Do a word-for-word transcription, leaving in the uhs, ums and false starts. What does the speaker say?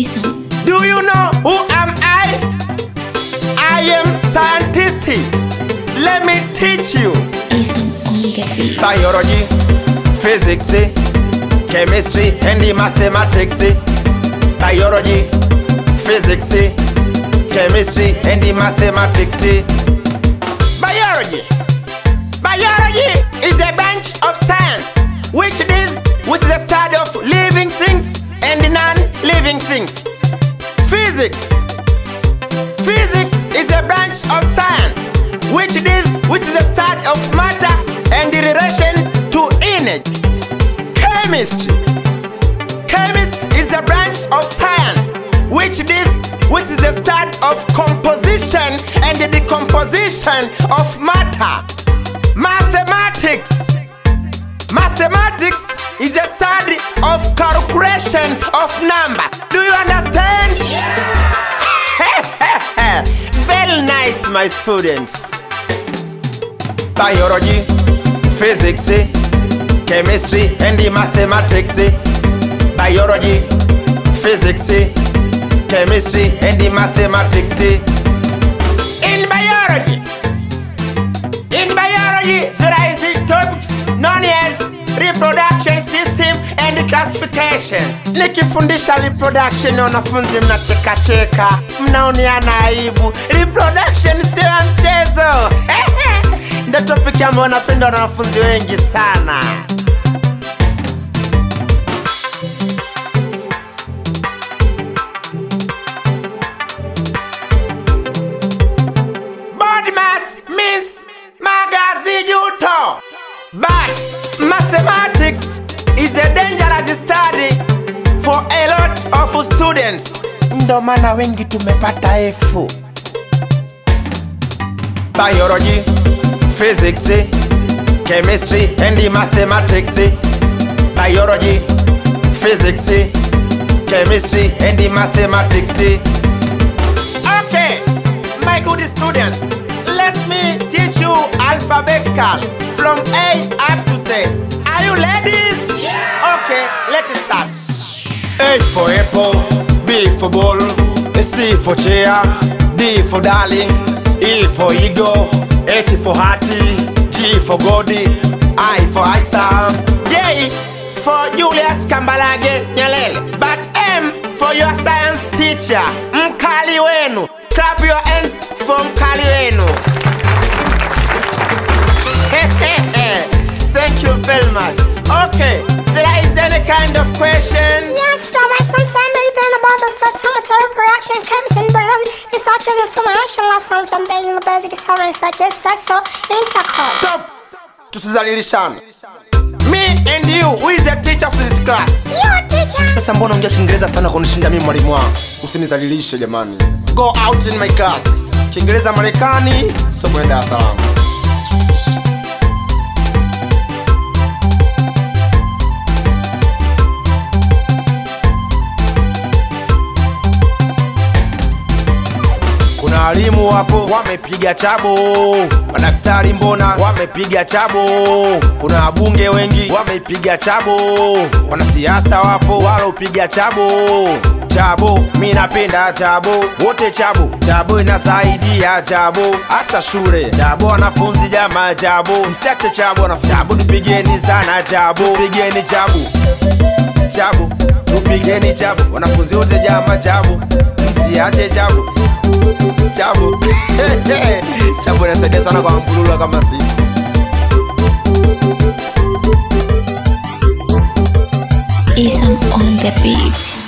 Isa. Do you know who am I? I am scientist. Let me teach you. Isa on the beat. Biology, physics, chemistry and mathematics. Biology, physics, chemistry and mathematics. Biology. Biology is a branch of science which is which is the study of living things and non-living things. Physics. Physics is a branch of science which is which is the study of matter and the relation to energy. Chemistry. Chemistry is a branch of science which is which is the study of composition and the decomposition of matter. Mathematics. Mathematics is a study of calculation of number. Do you understand? Yeah. Very nice, my students. Biology, physics, chemistry and mathematics. Biology, physics, chemistry and mathematics. In biology, in biology there is topics known as reproduction system and classification. Nikifundisha reproduction wanafunzi mnacheka cheka, mnaoniana aibu. Reproduction sio mchezo. Ndio topic ambayo napendwa na wanafunzi wengi sana. Body mass means magazi juto. But mathematics is a dangerous study for a lot of students. Ndo maana wengi tumepata F. Biology, physics, chemistry and mathematics. Biology, physics, chemistry and mathematics. Okay, my good students, let me teach you alphabetical from A up to Z. Are you ladies? Yeah. Okay, let's start. A for apple, B for ball, C for chair, D for darling, E for eagle, H for hearty, G for Godi, I for Isa, J for Julius Kambalage Nyalele, but M for your science teacher, Mkali wenu. Clap your hands for Mkali wenu. Thank you very much. Okay, there is any kind of question? Yes, sir. I sometimes depend about the photometry production comes in biology and such as information lessons and in the basic science such as sexual intercourse. Stop! Tusizalilishana. Me and you, who is the teacher of this class? Your teacher. Sasa mbona ongea Kiingereza sana kunishinda mimi mwalimu wangu? Usinizalilishe jamani. Go out in my class. Kiingereza Marekani, somo ya Dar es Salaam. Kuna walimu wapo wamepiga chabo, madaktari mbona wamepiga chabo, kuna wabunge wengi wamepiga chabo, wanasiasa wapo walopiga chabo. Chabo, mimi napenda chabo, wote chabo. Chabo inasaidia chabo, hasa shule. Chabo wanafunzi jamaa chabo, msiache chabo wanafunzi. Chabo tupigeni sana chabo, pigeni chabo. Chabo, tupigeni chabo, wanafunzi wote jamaa chabo, msiache chabo. Chabo. Chabo inasaidia sana kwa mbulula kama sisi. Isa on the beat.